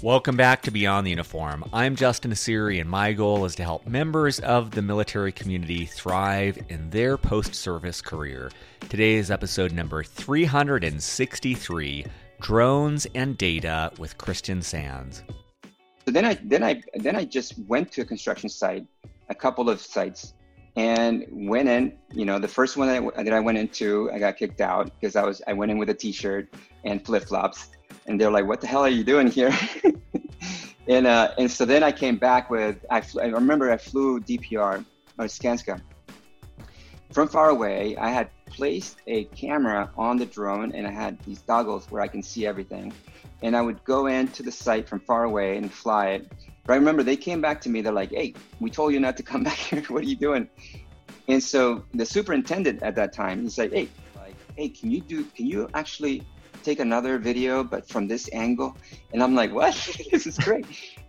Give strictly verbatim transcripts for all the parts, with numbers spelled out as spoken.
Welcome back to Beyond the Uniform. I'm Justin Asiri, and my goal is to help members of the military community thrive in their post-service career. Today is episode number three hundred sixty-three, Drones and Data with Christian Sands. So then I then I then I just went to a construction site, a couple of sites, and went in. You know, the first one that I, that I went into, I got kicked out because I was I went in with a t-shirt and flip-flops. And they're like, "What the hell are you doing here?" and uh, and so then I came back with, I, fl- I remember I flew D P R, or Skanska. From far away, I had placed a camera on the drone and I had these goggles where I can see everything. And I would go into the site from far away and fly it. But I remember they came back to me, they're like, "Hey, we told you not to come back here. What are you doing?" And so the superintendent at that time, he's like, "Hey, like, hey, can you do, can you actually take another video, but from this angle?" And I'm like, "What? This is great."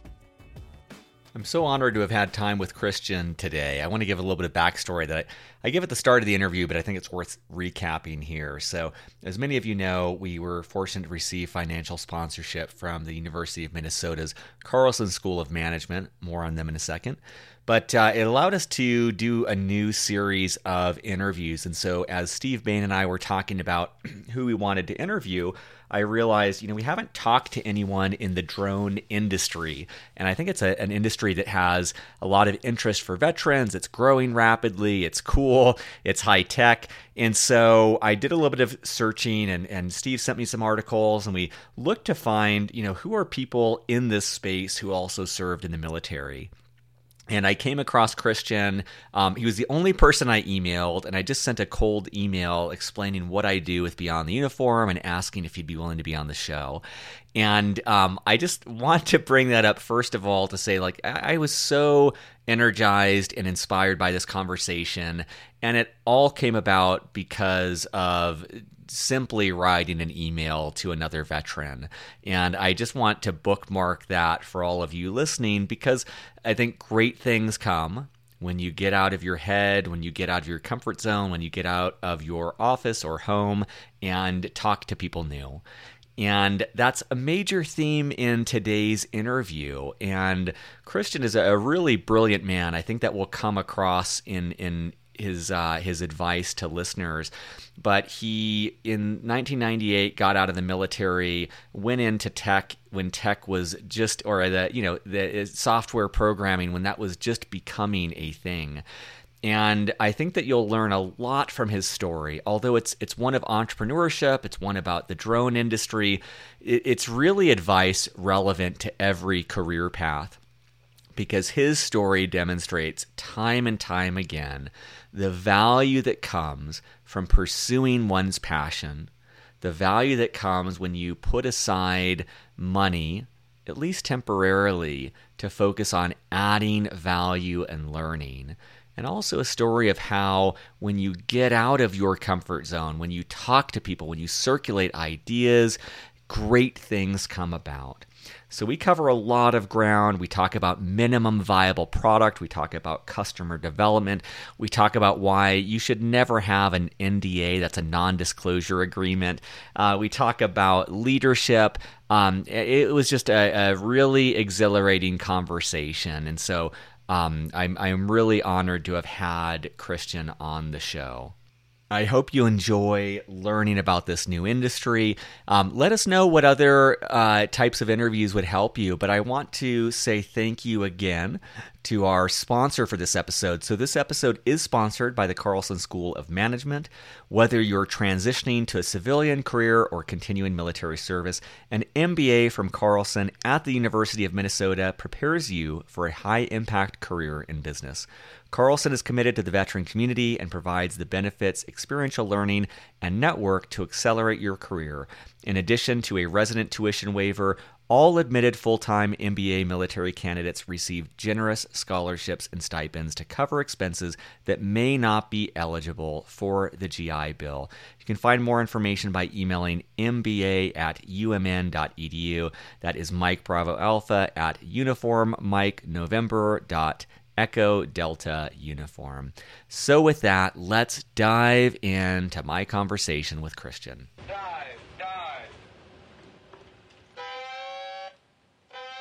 I'm so honored to have had time with Christian today. I want to give a little bit of backstory that I, I give at the start of the interview, but I think it's worth recapping here. So, as many of you know, we were fortunate to receive financial sponsorship from the University of Minnesota's Carlson School of Management. More on them in a second. But uh, it allowed us to do a new series of interviews. And so as Steve Bain and I were talking about who we wanted to interview, I realized, you know, we haven't talked to anyone in the drone industry. And I think it's a, an industry that has a lot of interest for veterans. It's growing rapidly. It's cool. It's high tech. And so I did a little bit of searching, and, and Steve sent me some articles, and we looked to find, you know, who are people in this space who also served in the military. And I came across Christian. Um, he was the only person I emailed, and I just sent a cold email explaining what I do with Beyond the Uniform and asking if he'd be willing to be on the show. And um, I just want to bring that up, first of all, to say, like, I, I was so energized and inspired by this conversation, and it all came about because of simply writing an email to another veteran. And I just want to bookmark that for all of you listening, because I think great things come when you get out of your head, when you get out of your comfort zone, when you get out of your office or home and talk to people new. And that's a major theme in today's interview. And Christian is a really brilliant man. I think that will come across in in his uh, his advice to listeners. But he, in nineteen ninety-eight, got out of the military, went into tech when tech was just, or the, you know, the software programming when that was just becoming a thing. And I think that you'll learn a lot from his story. Although it's it's one of entrepreneurship, it's one about the drone industry, it, it's really advice relevant to every career path, because his story demonstrates time and time again the value that comes from pursuing one's passion, the value that comes when you put aside money, at least temporarily, to focus on adding value and learning. And also a story of how when you get out of your comfort zone, when you talk to people, when you circulate ideas, great things come about. So we cover a lot of ground. We talk about minimum viable product. We talk about customer development. We talk about why you should never have an N D A, that's a non-disclosure agreement. Uh, we talk about leadership. Um, it was just a, a really exhilarating conversation. And so um, I'm, I'm really honored to have had Christian on the show. I hope you enjoy learning about this new industry. Um, let us know what other uh, types of interviews would help you. But I want to say thank you again to our sponsor for this episode. So this episode is sponsored by the Carlson School of Management. Whether you're transitioning to a civilian career or continuing military service, an M B A from Carlson at the University of Minnesota prepares you for a high-impact career in business. Carlson is committed to the veteran community and provides the benefits, experiential learning, and network to accelerate your career. In addition to a resident tuition waiver, all admitted full-time M B A military candidates receive generous scholarships and stipends to cover expenses that may not be eligible for the G I Bill. You can find more information by emailing m b a at u m n dot e d u. That is Mike Bravo Alpha at uniform Mike November dot Echo Delta Uniform. So with that, let's dive into my conversation with Christian. Dive, dive.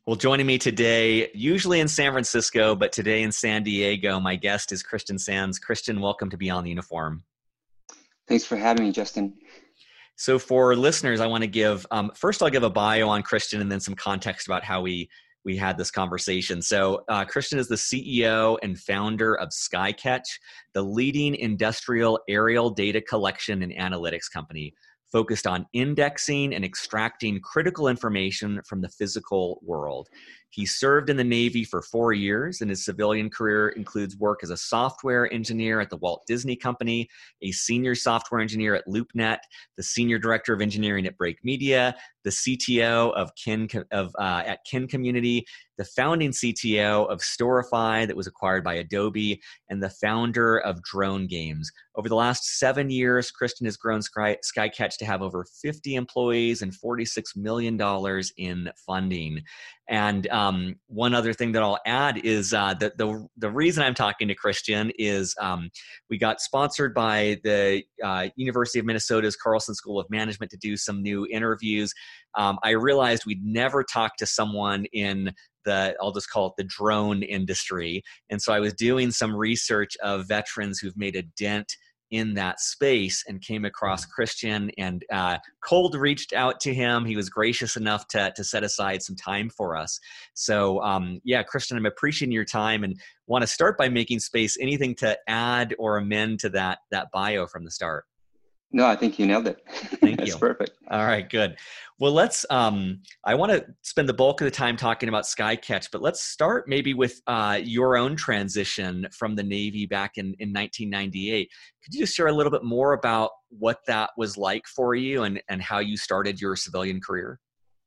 Well, joining me today, usually in San Francisco, but today in San Diego, my guest is Christian Sands. Christian, welcome to Beyond the Uniform. Thanks for having me, Justin. So for listeners, I want to give, um, first I'll give a bio on Christian and then some context about how we we had this conversation. So uh, Christian is the C E O and founder of SkyCatch, the leading industrial aerial data collection and analytics company focused on indexing and extracting critical information from the physical world. He served in the Navy for four years, and his civilian career includes work as a software engineer at the Walt Disney Company, a senior software engineer at LoopNet, the senior director of engineering at Break Media, the C T O of Kin of uh, at Kin Community, the founding C T O of Storify that was acquired by Adobe, and the founder of Drone Games. Over the last seven years, Christian has grown Sky, SkyCatch to have over fifty employees and forty-six million dollars in funding. And um, one other thing that I'll add is uh, that the the reason I'm talking to Christian is um, we got sponsored by the uh, University of Minnesota's Carlson School of Management to do some new interviews. Um, I realized we'd never talked to someone in the, I'll just call it the drone industry. And so I was doing some research of veterans who've made a dent in that space and came across Christian, and uh, cold reached out to him. He was gracious enough to, to set aside some time for us. So um, yeah, Christian, I'm appreciating your time and want to start by making space. Anything to add or amend to that, that bio from the start? No, I think you nailed it. Thank That's you. perfect. All right, good. Well, let's, um, I want to spend the bulk of the time talking about SkyCatch, but let's start maybe with uh, your own transition from the Navy back in, in nineteen ninety-eight. Could you just share a little bit more about what that was like for you and, and how you started your civilian career?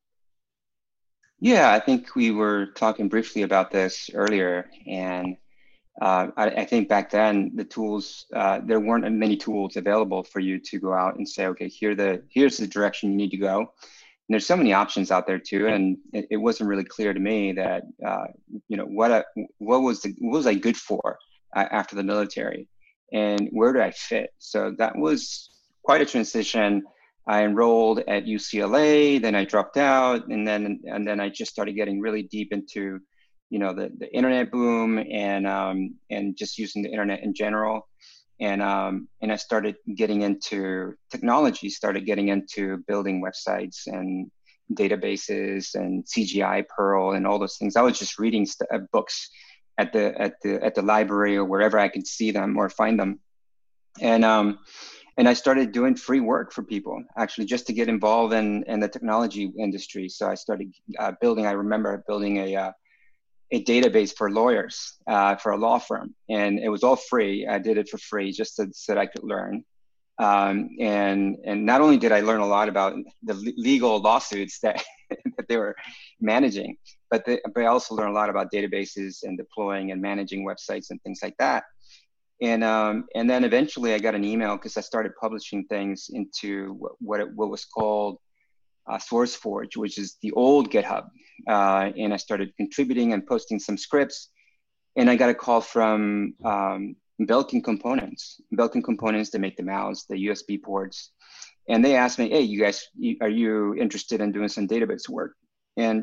Yeah, I think we were talking briefly about this earlier, and Uh, I, I think back then the tools, uh, there weren't many tools available for you to go out and say, okay, here the here's the direction you need to go. And there's so many options out there too, and it, it wasn't really clear to me that uh, you know what I, what was the what was I good for uh, after the military, and where do I fit? So that was quite a transition. I enrolled at U C L A, then I dropped out, and then and then I just started getting really deep into you know, the, the internet boom and um, and just using the internet in general. And um, and I started getting into technology, started getting into building websites and databases and C G I, Perl, and all those things. I was just reading st- uh, books at the at the at the library or wherever I could see them or find them. And um, and I started doing free work for people, actually, just to get involved in in the technology industry. So I started uh, building. I remember building a uh, a database for lawyers uh, for a law firm, and it was all free. I did it for free just so, so that I could learn. Um, and and not only did I learn a lot about the legal lawsuits that that they were managing, but, the, but I also learned a lot about databases and deploying and managing websites and things like that. And um, and then eventually I got an email because I started publishing things into what what, it, what was called Uh, SourceForge, which is the old GitHub. Uh, and I started contributing and posting some scripts. And I got a call from um, Belkin Components. Belkin Components, they make the mouse, the U S B ports. And they asked me, hey, you guys, you, are you interested in doing some database work? And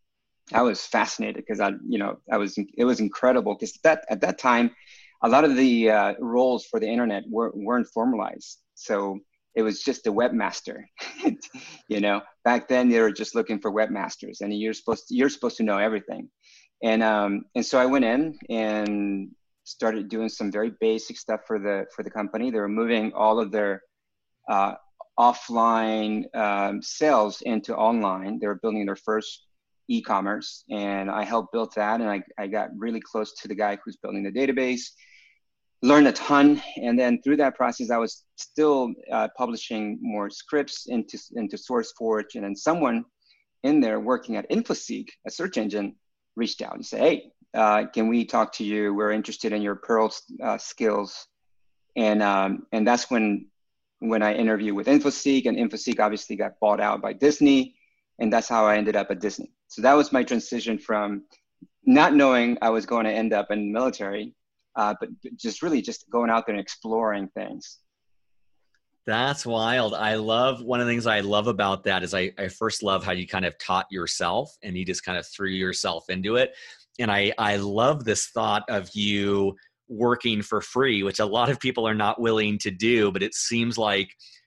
I was fascinated because I, you know, I was, it was incredible because that at that time, a lot of the uh, roles for the internet were, weren't formalized. So it was just a webmaster. You know, back then they were just looking for webmasters, and you're supposed to, you're supposed to know everything. And um, and so I went in and started doing some very basic stuff for the for the company. They were moving all of their uh, offline um, sales into online. They were building their first e-commerce, and I helped build that. And I I got really close to the guy who's building the database. Learned a ton, and then through that process, I was still uh, publishing more scripts into into SourceForge, and then someone in there working at InfoSeek, a search engine, reached out and said, "Hey, uh, can we talk to you? We're interested in your Perl uh, skills," and um, and that's when when I interviewed with InfoSeek, and InfoSeek obviously got bought out by Disney, and that's how I ended up at Disney. So that was my transition from not knowing I was going to end up in the military. Uh, but just really just going out there and exploring things. That's wild. I love one of the things I love about that is I, I first love how you kind of taught yourself and you just kind of threw yourself into it. And I, I love this thought of you working for free, which a lot of people are not willing to do, but it seems like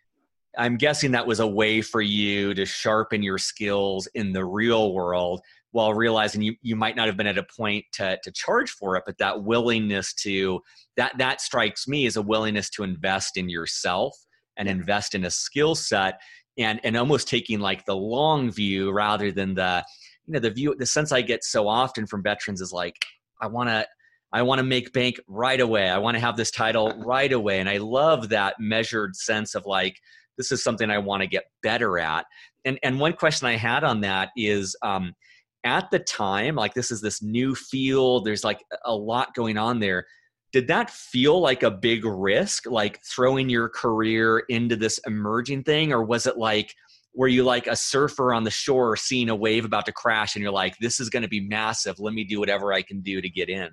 I'm guessing that was a way for you to sharpen your skills in the real world while realizing you, you might not have been at a point to, to charge for it, but that willingness to, that, that strikes me as a willingness to invest in yourself and invest in a skill set and, and almost taking like the long view rather than the, you know, the view, the sense I get so often from veterans is like, I want to, I want to make bank right away. I want to have this title right away. And I love that measured sense of like, this is something I want to get better at. And and one question I had on that is, um, at the time, like this is this new field, there's like a lot going on there. Did that feel like a big risk, like throwing your career into this emerging thing? Or was it like, were you like a surfer on the shore seeing a wave about to crash and you're like, this is going to be massive. Let me do whatever I can do to get in.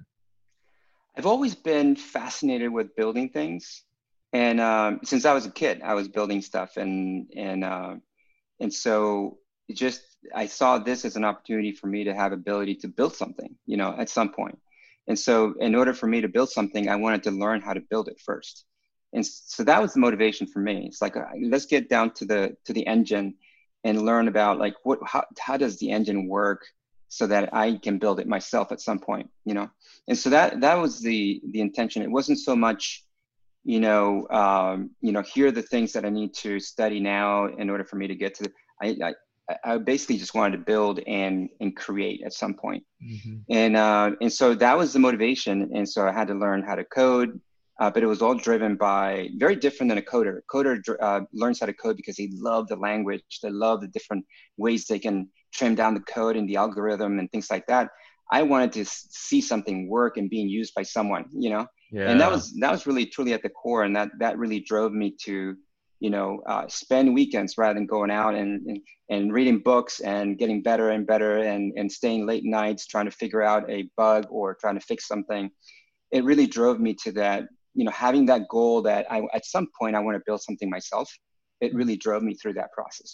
I've always been fascinated with building things. And um, since I was a kid, I was building stuff, and and uh, and so it just I saw this as an opportunity for me to have ability to build something, you know, at some point. And so, in order for me to build something, I wanted to learn how to build it first. And so that was the motivation for me. It's like uh, let's get down to the to the engine and learn about like what how how does the engine work so that I can build it myself at some point, you know. And so that that was the the intention. It wasn't so much, you know, um, you know, here are the things that I need to study now in order for me to get to the, I, I, I basically just wanted to build and, and create at some point. Mm-hmm. And, uh, and so that was the motivation. And so I had to learn how to code, uh, but it was all driven by very different than a coder. A coder uh, learns how to code because they love the language. They love the different ways they can trim down the code and the algorithm and things like that. I wanted to see something work and being used by someone, you know? Yeah. And that was that was really truly at the core, and that that really drove me to, you know, uh, spend weekends rather than going out and, and and reading books and getting better and better and and staying late nights trying to figure out a bug or trying to fix something. It really drove me to that, you know, having that goal that I at some point I want to build something myself. It really drove me through that process.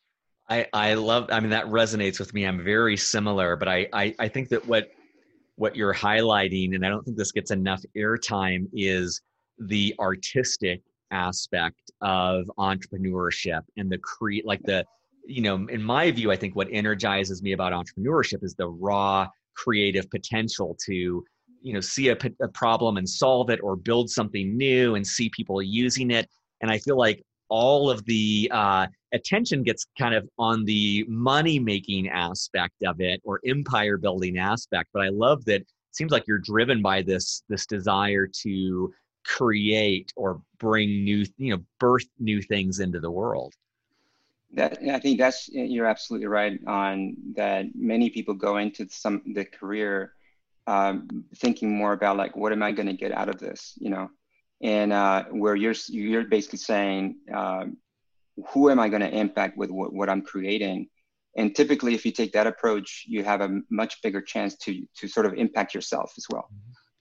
I I love. I mean, that resonates with me. I'm very similar, but I I, I think that what what you're highlighting, and I don't think this gets enough airtime, is the artistic aspect of entrepreneurship and the create, like the, you know, in my view, I think what energizes me about entrepreneurship is the raw creative potential to, you know, see a, a problem and solve it or build something new and see people using it. And I feel like all of the uh, attention gets kind of on the money-making aspect of it or empire-building aspect. But I love that it seems like you're driven by this this desire to create or bring new, you know, birth new things into the world. That I think that's you're absolutely right on that. Many people go into some the career um, thinking more about like, what am I going to get out of this, you know? And uh, where you're you're basically saying, um, who am I going to impact with what, what I'm creating? And typically, if you take that approach, you have a much bigger chance to to sort of impact yourself as well.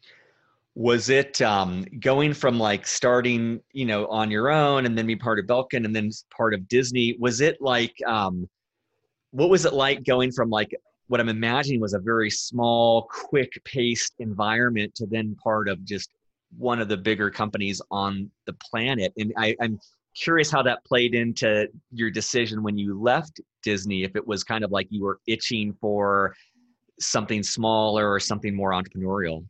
Was it um, going from like starting, you know, on your own and then be part of Belkin and then part of Disney? Was it like, um, what was it like going from like what I'm imagining was a very small, quick-paced environment to then part of just one of the bigger companies on the planet? And I, I'm curious how that played into your decision when you left Disney, if it was kind of like you were itching for something smaller or something more entrepreneurial.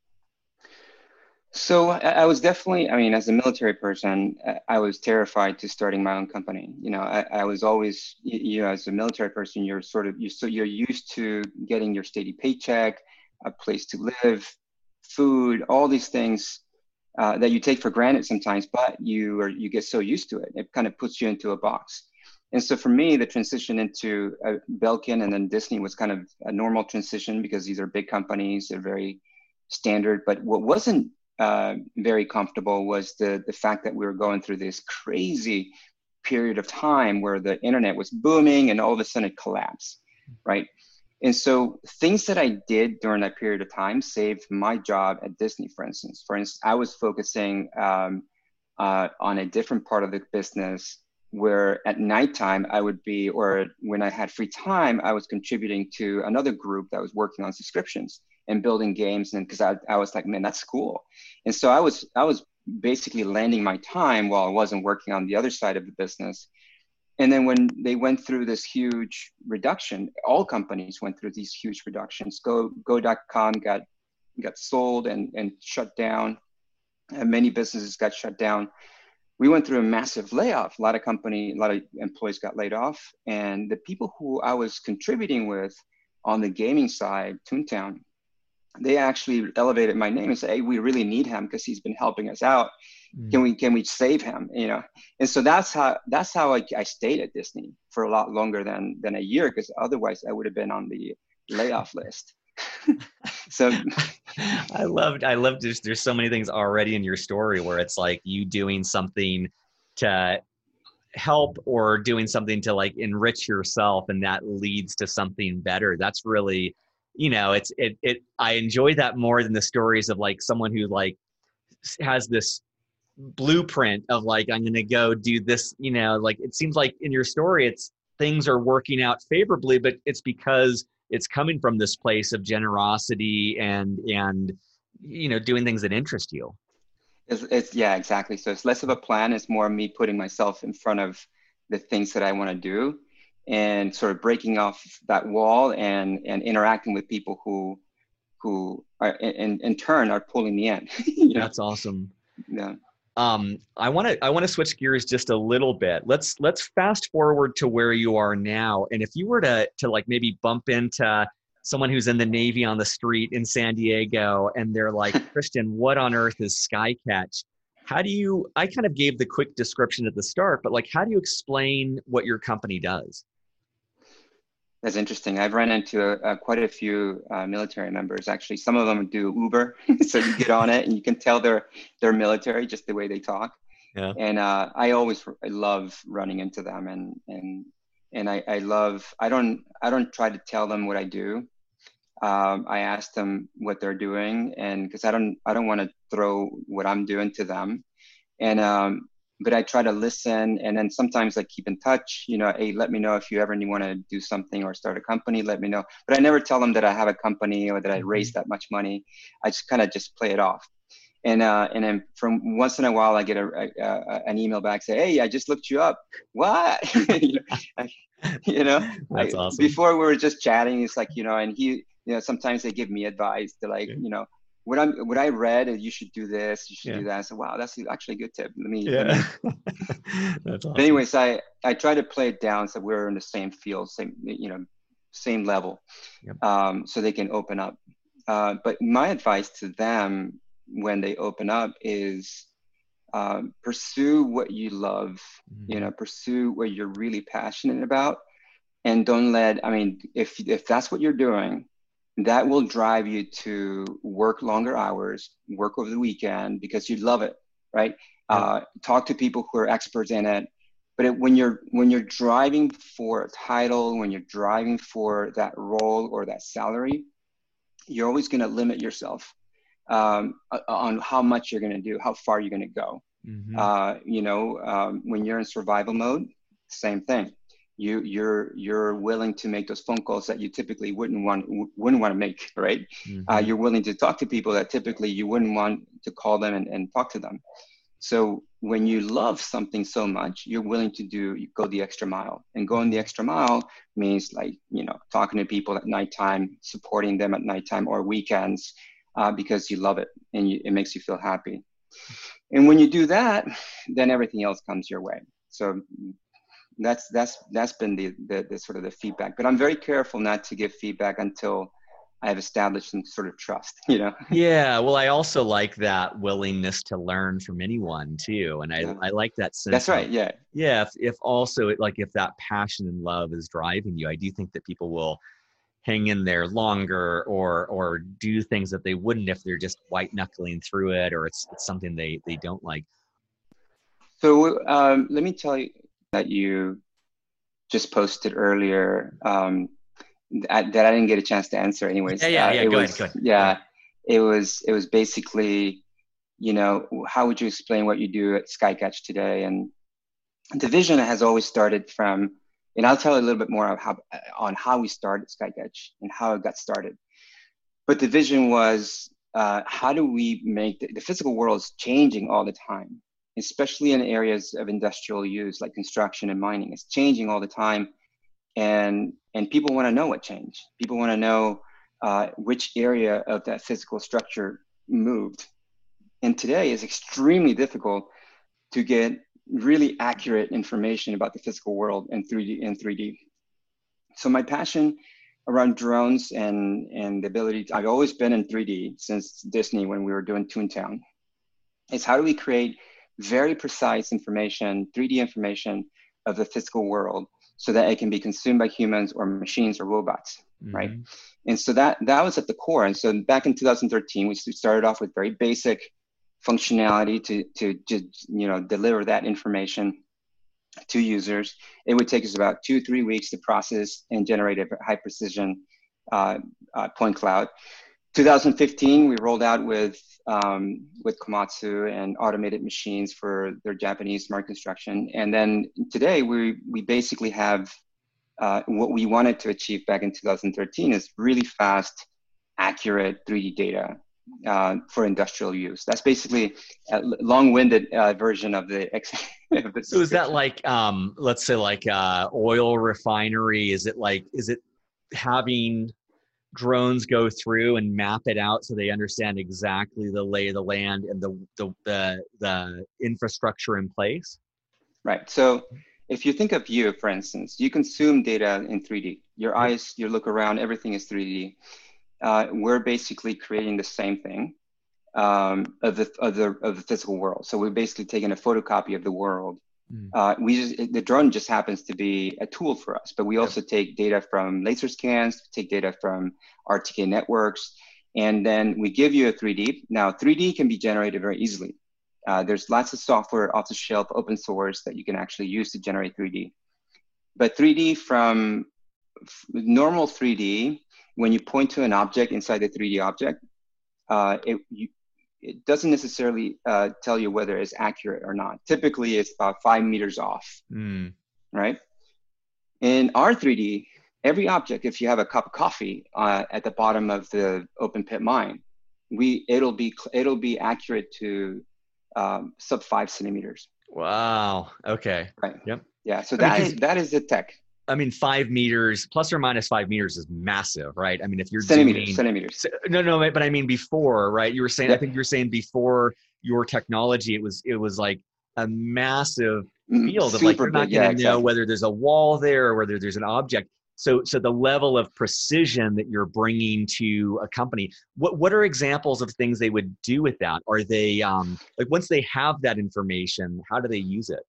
So I was definitely, I mean, as a military person, I was terrified to starting my own company. You know, I, I was always, you know, as a military person, you're sort of, you so you're used to getting your steady paycheck, a place to live, food, all these things uh, that you take for granted sometimes, but you are, you get so used to it. It kind of puts you into a box. And so for me, the transition into uh, Belkin and then Disney was kind of a normal transition because these are big companies, they're very standard. But what wasn't uh, very comfortable was the, the fact that we were going through this crazy period of time where the internet was booming and all of a sudden it collapsed, right? And so things that I did during that period of time saved my job at Disney, for instance. For instance, I was focusing um, uh, on a different part of the business where at nighttime I would be, or when I had free time, I was contributing to another group that was working on subscriptions and building games. And because I, I was like, man, that's cool. And so I was, I was basically lending my time while I wasn't working on the other side of the business. And then when they went through this huge reduction, all companies went through these huge reductions. Go, go dot com got, got sold and, and shut down. And many businesses got shut down. We went through a massive layoff. A lot of company, a lot of employees got laid off. And the people who I was contributing with on the gaming side, Toontown, they actually elevated my name and said, hey, we really need him because he's been helping us out. Mm. Can we can we save him? You know, and so that's how that's how I, I stayed at Disney for a lot longer than than a year, because otherwise I would have been on the layoff list. So I loved I loved there's there's so many things already in your story where it's like you doing something to help or doing something to like enrich yourself, and that leads to something better. That's really, you know, it's it it I enjoy that more than the stories of like someone who like has this blueprint of like, I'm going to go do this, you know, like it seems like in your story it's things are working out favorably, but it's because it's coming from this place of generosity and, and, you know, doing things that interest you. It's, it's yeah, exactly. So it's less of a plan. It's more me putting myself in front of the things that I want to do and sort of breaking off that wall and, and interacting with people who, who are in, in turn are pulling me in. You know? That's awesome. Yeah. Um, I want to I want to switch gears just a little bit. Let's let's fast forward to where you are now. And if you were to to like maybe bump into someone who's in the Navy on the street in San Diego, and they're like, Christian, what on earth is Skycatch? How do you? I kind of gave the quick description at the start, but like, how do you explain what your company does? That's interesting. I've run into a, a, quite a few uh, military members. Actually, some of them do Uber, so you get on it and you can tell they're they're military just the way they talk. Yeah. And uh, I always I love running into them, and and and I, I love I don't I don't try to tell them what I do. Um, I ask them what they're doing, and because I don't I don't want to throw what I'm doing to them, and um, but I try to listen, and then sometimes I keep in touch, you know, hey, let me know if you ever want to do something or start a company, let me know. But I never tell them that I have a company or that I raised that much money. I just kind of just play it off. And uh, and then from once in a while, I get a, a, a an email back, say, hey, I just looked you up. What? you know, I, you know That's I, awesome. Before we were just chatting, it's like, you know, and he, you know, sometimes they give me advice. They're like, yeah. you know, What I'm, what I read, you should do this, you should yeah. do that. I said, wow, that's actually a good tip. Let me, yeah. let me. That's awesome. But anyways, I, I try to play it down so we're in the same field, same, you know, same level, yep. um, so they can open up. Uh, but my advice to them when they open up is um, pursue what you love, mm-hmm. you know, pursue what you're really passionate about, and don't let, I mean, if if that's what you're doing, that will drive you to work longer hours, work over the weekend because you love it, right? Yeah. Uh, talk to people who are experts in it. But it, when you're when you're driving for a title, when you're driving for that role or that salary, you're always going to limit yourself um, on how much you're going to do, how far you're going to go. Mm-hmm. Uh, you know, um, when you're in survival mode, same thing. You you're you're willing to make those phone calls that you typically wouldn't want wouldn't want to make, right? Mm-hmm. Uh, you're willing to talk to people that typically you wouldn't want to call them and, and talk to them. So when you love something so much, you're willing to do you go the extra mile. And going the extra mile means like, you know, talking to people at nighttime, supporting them at nighttime or weekends, uh, because you love it and you, it makes you feel happy. And when you do that, then everything else comes your way. So that's that's that's been the, the the sort of the feedback. But I'm very careful not to give feedback until I've established some sort of trust, you know? Yeah. Well, I also like that willingness to learn from anyone too. And I, yeah. I like that sense. That's right. Of, yeah. Yeah. If, if also like, if that passion and love is driving you, I do think that people will hang in there longer or, or do things that they wouldn't if they're just white knuckling through it, or it's, it's something they, they don't like. So um, let me tell you that you just posted earlier, um, I, that I didn't get a chance to answer anyways. Yeah, yeah, yeah. Uh, it go, was, ahead, go ahead. Yeah, it was, it was basically you know, how would you explain what you do at Skycatch today? And the vision has always started from, and I'll tell you a little bit more of how, on how we started Skycatch and how it got started. But the vision was, uh, how do we make the, the physical world is changing all the time, especially in areas of industrial use like construction and mining. It's changing all the time, and and people want to know what changed. People want to know uh, which area of that physical structure moved. And today is extremely difficult to get really accurate information about the physical world in three D. In three D. So my passion around drones and and the ability to, I've always been in three D since Disney when we were doing Toontown, is how do we create very precise information, three D information of the physical world so that it can be consumed by humans or machines or robots, mm-hmm. right? And so that that was at the core. And so back in two thousand thirteen, we started off with very basic functionality to to just, you know, deliver that information to users. It would take us about two, three weeks to process and generate a high precision uh, uh, point cloud. two thousand fifteen, we rolled out with um, with Komatsu and automated machines for their Japanese smart construction. And then today, we we basically have uh, what we wanted to achieve back in two thousand thirteen is really fast, accurate three D data uh, for industrial use. That's basically a long-winded uh, version of the. of the so is that like, um, let's say, like uh, oil refinery? Is it like, is it having drones go through and map it out so they understand exactly the lay of the land and the the the, the infrastructure in place? Right. So if you think of you, for instance, you consume data in three D. Your eyes, you look around, everything is three D. Uh, we're basically creating the same thing um, of the of the of the physical world. So we're basically taking a photocopy of the world. Mm. Uh, we just, the drone just happens to be a tool for us, but we also yep. take data from laser scans, take data from R T K networks, and then we give you a three D. Now, three D can be generated very easily. Uh, there's lots of software off the shelf, open source, that you can actually use to generate three D. But three D from f- normal three D, when you point to an object inside the three D object, uh, it, you, it doesn't necessarily uh, tell you whether it's accurate or not. Typically, it's about five meters off, mm. right? In our three D, every object, if you have a cup of coffee uh, at the bottom of the open pit mine, we it'll be it'll be accurate to um, sub five centimeters. Wow. Okay. Right. Yep. Yeah. So I that mean, is that is the tech. I mean, five meters plus or minus five meters is massive, right? I mean, if you're centimeters, doing, centimeters. No, no, but I mean before, right? You were saying, yep. I think you were saying before your technology, it was it was like a massive field Super of like you're not big. going to Yeah, know exactly. whether there's a wall there or whether there's an object. So, so the level of precision that you're bringing to a company, what what are examples of things they would do with that? Are they um, like once they have that information, how do they use it?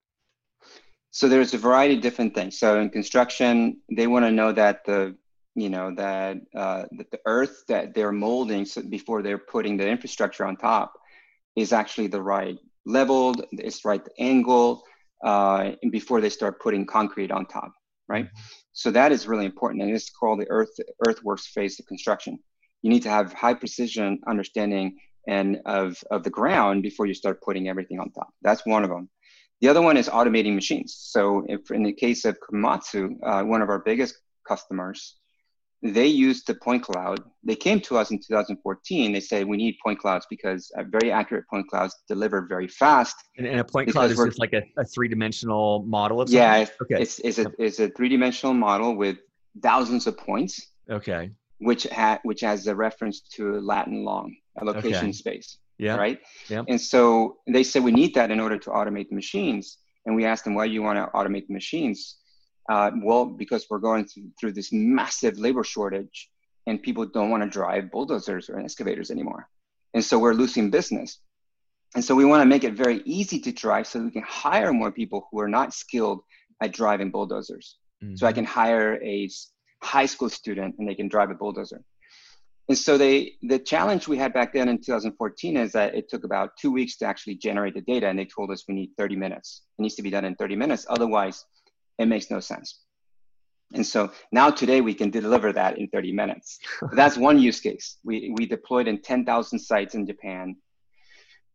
So there's a variety of different things. So in construction, they want to know that the, you know, that uh, that the earth that they're molding so before they're putting the infrastructure on top is actually the right leveled, it's right angle, uh, and before they start putting concrete on top, right? Mm-hmm. So that is really important, and it's called the earth earthworks phase of construction. You need to have high precision understanding and of of the ground before you start putting everything on top. That's one of them. The other one is automating machines. So if in the case of Komatsu, uh, one of our biggest customers, they used the point cloud. They came to us in two thousand fourteen. They said, we need point clouds because uh, very accurate point clouds deliver very fast. And, and a point cloud is just like a, a three-dimensional model of something? Yeah, it's, okay. it's, it's, a, it's a three-dimensional model with thousands of points. Okay. Which, ha- which has a reference to Latin long, a location okay. space. Yeah. Right. Yeah. And so they said we need that in order to automate the machines. And we asked them, why do you want to automate the machines? Uh, well, because we're going through, through this massive labor shortage, and people don't want to drive bulldozers or excavators anymore. And so we're losing business. And so we want to make it very easy to drive so we can hire more people who are not skilled at driving bulldozers. Mm-hmm. So I can hire a high school student and they can drive a bulldozer. And so they, the challenge we had back then in two thousand fourteen is that it took about two weeks to actually generate the data. And they told us we need thirty minutes. It needs to be done in thirty minutes. Otherwise, it makes no sense. And so now today we can deliver that in thirty minutes. That's one use case. We, we deployed in ten thousand sites in Japan.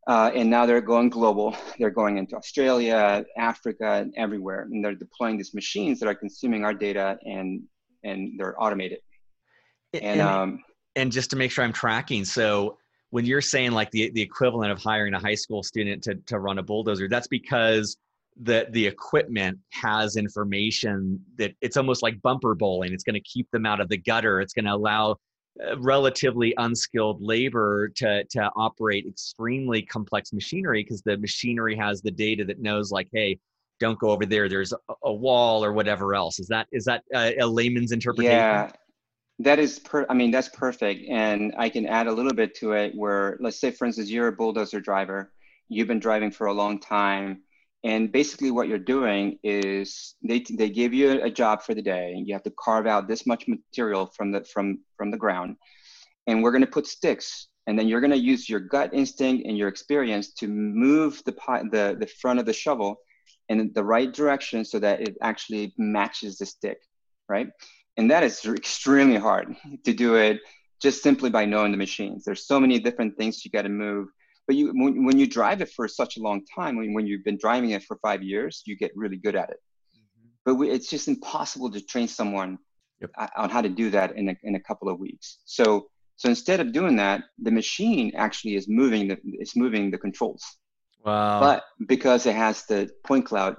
Uh, and now they're going global. They're going into Australia, Africa, and everywhere. And they're deploying these machines that are consuming our data, and and they're automated. And And um, and just to make sure I'm tracking, so when you're saying like the the equivalent of hiring a high school student to to run a bulldozer, that's because the the equipment has information that it's almost like bumper bowling. It's going to keep them out of the gutter. It's going to allow uh, relatively unskilled labor to to operate extremely complex machinery, because the machinery has the data that knows like, hey, don't go over there. There's a, a wall or whatever else. Is that is that a, a layman's interpretation? yeah, that is per. I mean, that's perfect. And I can add a little bit to it. Where, let's say, for instance, you're a bulldozer driver. You've been driving for a long time. And basically what you're doing is they, they give you a job for the day, and you have to carve out this much material from the, from, from the ground. And we're going to put sticks, and then you're going to use your gut instinct and your experience to move the, the, the front of the shovel in the right direction so that it actually matches the stick, right? And that is extremely hard to do it just simply by knowing the machines. There's so many different things you got to move. But you, when, when you drive it for such a long time, when, when you've been driving it for five years, you get really good at it. Mm-hmm. But we, it's just impossible to train someone yep. on how to do that in a, in a couple of weeks. So, so instead of doing that, the machine actually is moving the, it's moving the controls. Wow. But because it has the point cloud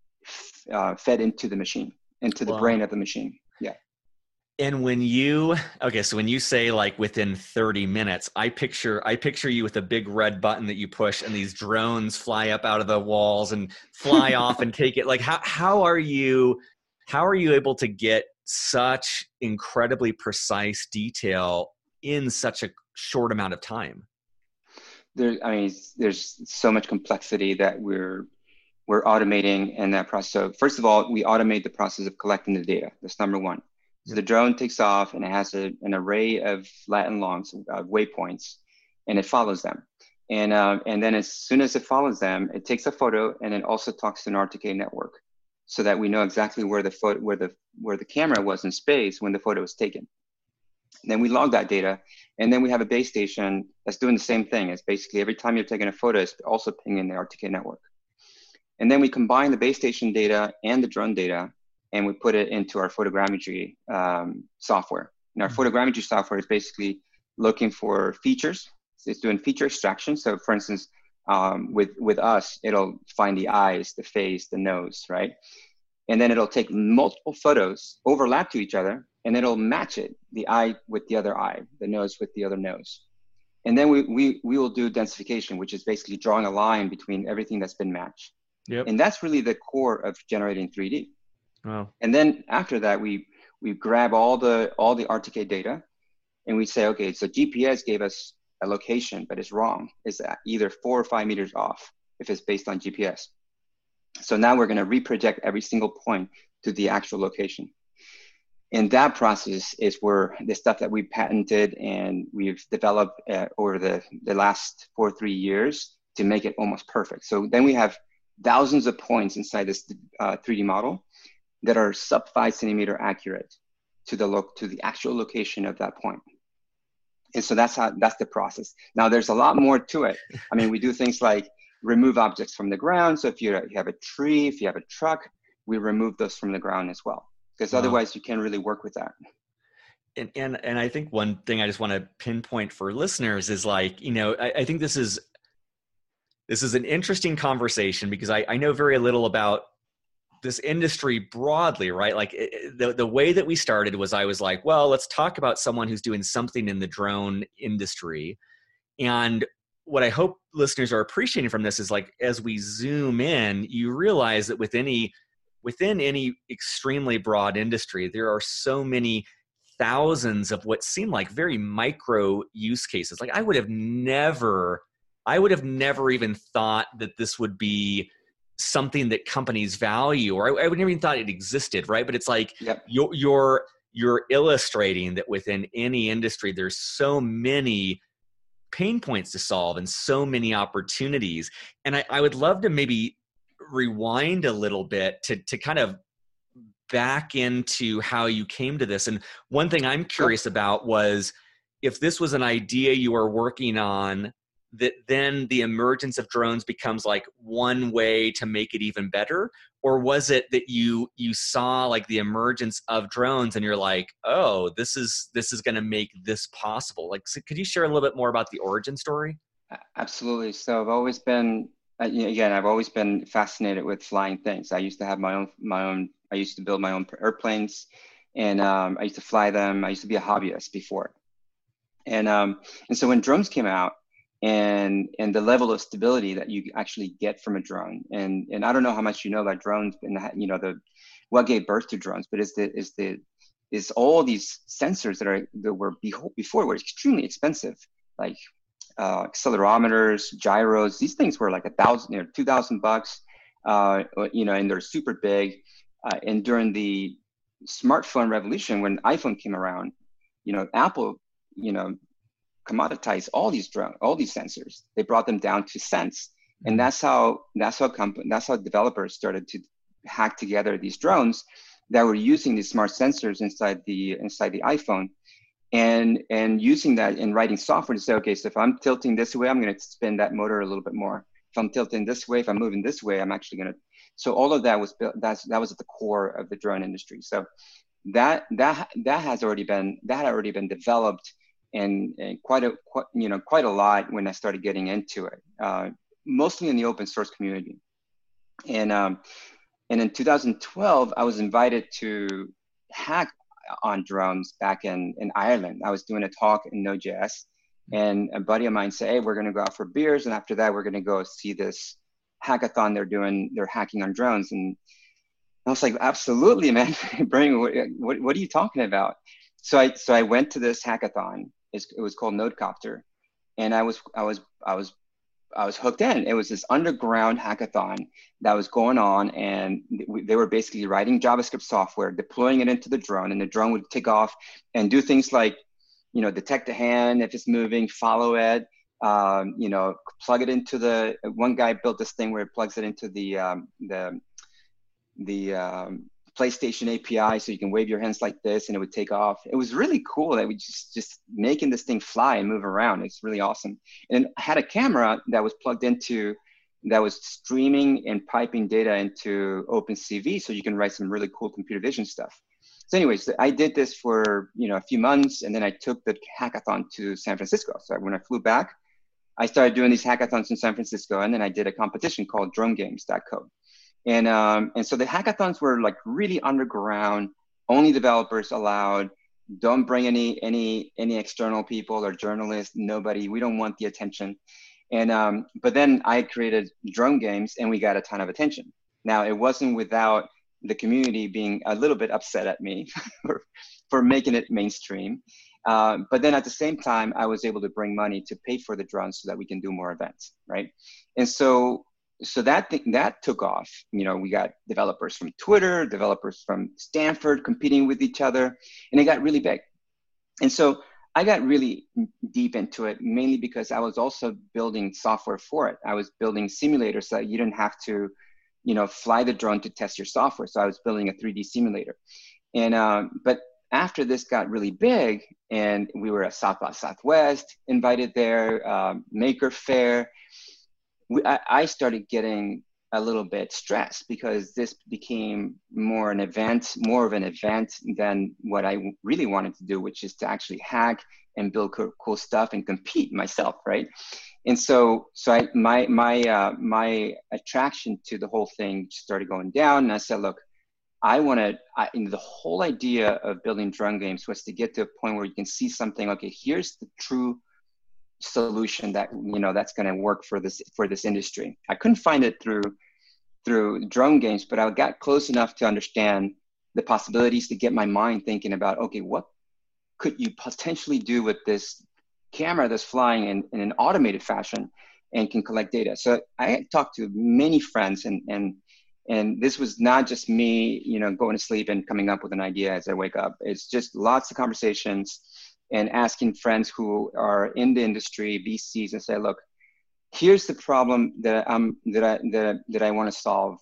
uh, fed into the machine, into the wow. brain of the machine. Yeah. And when you, okay, so when you say like within thirty minutes, I picture, I picture you with a big red button that you push and these drones fly up out of the walls and fly off and take it. Like how, how are you, how are you able to get such incredibly precise detail in such a short amount of time? There, I mean, there's so much complexity that we're, we're automating in that process. So first of all, we automate the process of collecting the data. That's number one. So the drone takes off and it has a, an array of lat and longs, uh, waypoints, and it follows them. And uh, and then as soon as it follows them, it takes a photo and it also talks to an R T K network, so that we know exactly where the photo, where the where the camera was in space when the photo was taken. And then we log that data, and then we have a base station that's doing the same thing. It's basically every time you're taking a photo, it's also pinging the R T K network. And then we combine the base station data and the drone data, and we put it into our photogrammetry um, software. And our mm-hmm. photogrammetry software is basically looking for features. It's doing feature extraction. So for instance, um, with, with us, it'll find the eyes, the face, the nose, right? And then it'll take multiple photos, overlap to each other, and it'll match it, the eye with the other eye, the nose with the other nose. And then we, we, we will do densification, which is basically drawing a line between everything that's been matched. Yep. And that's really the core of generating three D. Wow. And then after that, we we grab all the all the R T K data, and we say, okay, so G P S gave us a location, but it's wrong. It's either four or five meters off if it's based on G P S. So now we're going to reproject every single point to the actual location. And that process is where the stuff that we patented and we've developed uh, over the, the last four, three years to make it almost perfect. So then we have thousands of points inside this uh, three D model that are sub five centimeter accurate to the lo- to the actual location of that point. And so that's how that's the process. Now there's a lot more to it. I mean, we do things like remove objects from the ground. So if you have a tree, if you have a truck, we remove those from the ground as well, because wow. otherwise you can't really work with that. And, and and I think one thing I just want to pinpoint for listeners is like, you know, I, I think this is this is an interesting conversation because I, I know very little about this industry broadly, right? Like it, the, the way that we started was I was like, well, let's talk about someone who's doing something in the drone industry. And what I hope listeners are appreciating from this is like, as we zoom in, you realize that with any, within any extremely broad industry, there are so many thousands of what seem like very micro use cases. Like I would have never, I would have never even thought that this would be something that companies value, or I, I would never even thought it existed, right? But it's like yep. you're, you're you're illustrating that within any industry, there's so many pain points to solve and so many opportunities. And I, I would love to maybe rewind a little bit to to kind of back into how you came to this. And one thing I'm curious about was if this was an idea you were working on that then the emergence of drones becomes like one way to make it even better? Or was it that you you saw like the emergence of drones and you're like, oh, this is this is going to make this possible? Like, so could you share a little bit more about the origin story? Absolutely. So I've always been, uh, you know, again, I've always been fascinated with flying things. I used to have my own, my own, I used to build my own airplanes, and um, I used to fly them. I used to be a hobbyist before. And, um, and so when drones came out, and and the level of stability that you actually get from a drone, and and I don't know how much you know about drones, and you know the what gave birth to drones, but is the is the is all these sensors that are that were before were extremely expensive, like uh, accelerometers, gyros. These things were like a thousand, you know, two thousand bucks, uh, you know, and they're super big. Uh, and during the smartphone revolution, when iPhone came around, you know, Apple, you know, commoditized all these drone, all these sensors. They brought them down to cents, and that's how that's how company that's how developers started to hack together these drones that were using these smart sensors inside the inside the iPhone, and and using that in writing software to say, okay, so if I'm tilting this way, I'm going to spin that motor a little bit more. If I'm tilting this way, if I'm moving this way, I'm actually going to. So all of that was built. That's that was at the core of the drone industry. So that that that has already been that had already been developed, and, and quite a quite, you know quite a lot when I started getting into it. Uh, mostly in the open source community, and um, and in two thousand twelve, I was invited to hack on drones back in, in Ireland. I was doing a talk in Node.js, and a buddy of mine said, hey, we're going to go out for beers, and after that, we're going to go see this hackathon they're doing. They're hacking on drones. And I was like, absolutely, man. Bring, what, what, what are you talking about? So I so I went to this hackathon. It's, it was called Nodecopter, and I was I was I was I was hooked in. It was this underground hackathon that was going on, and they were basically writing JavaScript software, deploying it into the drone, and the drone would take off and do things like, you know, detect a hand if it's moving, follow it, um, you know, plug it into the. One guy built this thing where it plugs it into the um, the the um, PlayStation A P I, so you can wave your hands like this and it would take off. It was really cool that we just just making this thing fly and move around. It's really awesome. And I had a camera that was plugged into, that was streaming and piping data into OpenCV, so you can write some really cool computer vision stuff. So anyways, I did this for, you know, a few months, and then I took the hackathon to San Francisco. So when I flew back, I started doing these hackathons in San Francisco, and then I did a competition called drone games dot co. And um, and so the hackathons were like really underground, only developers allowed. Don't bring any any any external people or journalists. Nobody. We don't want the attention. And um, but then I created drone games, and we got a ton of attention. Now it wasn't without the community being a little bit upset at me for for making it mainstream. Uh, but then at the same time, I was able to bring money to pay for the drones so that we can do more events, right? And so. So that thing, that took off. You know, we got developers from Twitter, developers from Stanford competing with each other, and it got really big. And so I got really deep into it, mainly because I was also building software for it. I was building simulators so that you didn't have to, you know, fly the drone to test your software. So I was building a three D simulator. And um, but after this got really big, and we were at South by Southwest, invited there, um, Maker Faire. We, I, I started getting a little bit stressed because this became more an event, more of an event than what I really wanted to do, which is to actually hack and build cool, cool stuff and compete myself, right? And so, so I, my my uh, my attraction to the whole thing started going down, and I said, look, I want to. I, the whole idea of building drone games was to get to a point where you can see something. Okay, here's the true solution that, you know, that's going to work for this for this industry. I couldn't find it through through drone games, but I got close enough to understand the possibilities to get my mind thinking about, okay, what could you potentially do with this camera that's flying in, in an automated fashion and can collect data. So I talked to many friends, and and and this was not just me, you know, going to sleep and coming up with an idea as I wake up. It's just lots of conversations and asking friends who are in the industry, V Cs, and say, look, here's the problem that I'm that I that, that I want to solve.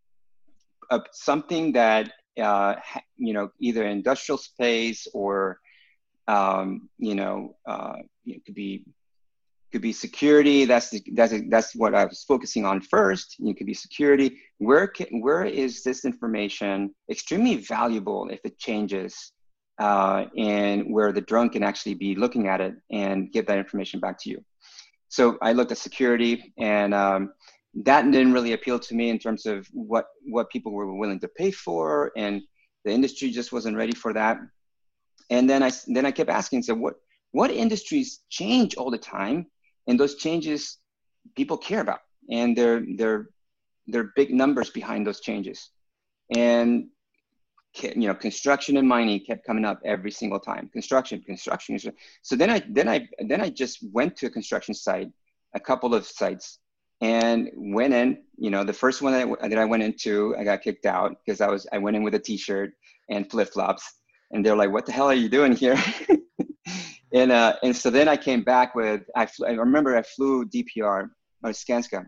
Uh, something that uh, you know, either industrial space or um, you know, uh, it could be Could be security. That's the, that's a, that's what I was focusing on first. It could be security. Where can, where is this information extremely valuable if it changes, uh, and where the drone can actually be looking at it and give that information back to you. So I looked at security, and um, that didn't really appeal to me in terms of what what people were willing to pay for, and the industry just wasn't ready for that. And then I then I kept asking, so what what industries change all the time? And those changes people care about, and they're they're they're big numbers behind those changes. And you know, construction and mining kept coming up every single time. Construction, construction. So then I then I then I just went to a construction site, a couple of sites, and went in. You know, the first one that I, that I went into, I got kicked out because I was I went in with a T-shirt and flip flops, and they're like, "What the hell are you doing here?" And uh, and so then I came back with, I, flew, I remember I flew D P R, or Skanska.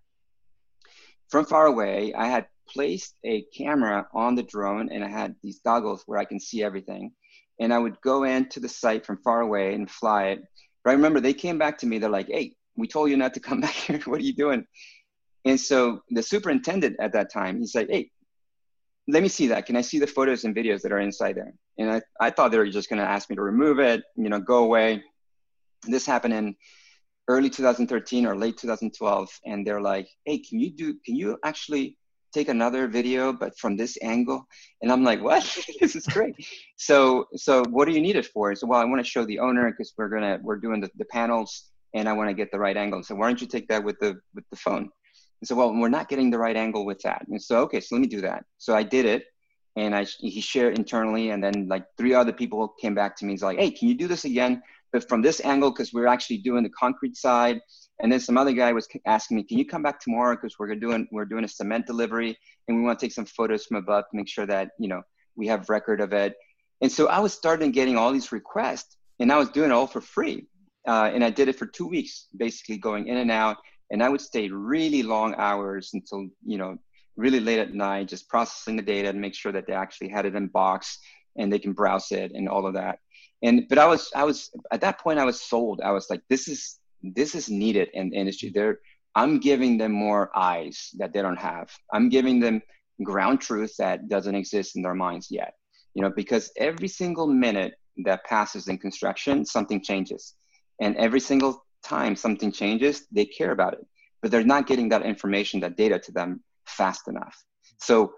From far away, I had placed a camera on the drone, and I had these goggles where I can see everything. And I would go into the site from far away and fly it. But I remember they came back to me, they're like, "Hey, we told you not to come back here. What are you doing?" And so the superintendent at that time, he's like, "Hey, let me see that. Can I see the photos and videos that are inside there?" And I, I thought they were just going to ask me to remove it, you know, go away. This happened in early two thousand thirteen or late two thousand twelve. And they're like, "Hey, can you do, can you actually take another video, but from this angle?" And I'm like, "What? This is great." So, so what do you need it for? So, well, I want to show the owner because we're going to, we're doing the, the panels, and I want to get the right angle. So why don't you take that with the, with the phone? And so, well, we're not getting the right angle with that. And so, okay, so let me do that. So I did it, and I he shared internally, and then like three other people came back to me. He's like, "Hey, can you do this again, but from this angle, because we're actually doing the concrete side." And then some other guy was asking me, "Can you come back tomorrow, because we're doing we're doing a cement delivery, and we want to take some photos from above to make sure that, you know, we have record of it." And so I was starting getting all these requests, and I was doing it all for free, uh, and I did it for two weeks, basically going in and out. And I would stay really long hours until, you know, really late at night, just processing the data to make sure that they actually had it in box and they can browse it and all of that. And, but I was, I was, at that point I was sold. I was like, this is, this is needed in the industry. They're, I'm giving them more eyes that they don't have. I'm giving them ground truth that doesn't exist in their minds yet, you know, because every single minute that passes in construction, something changes. And every single time something changes, they care about it, but they're not getting that information, that data to them fast enough. So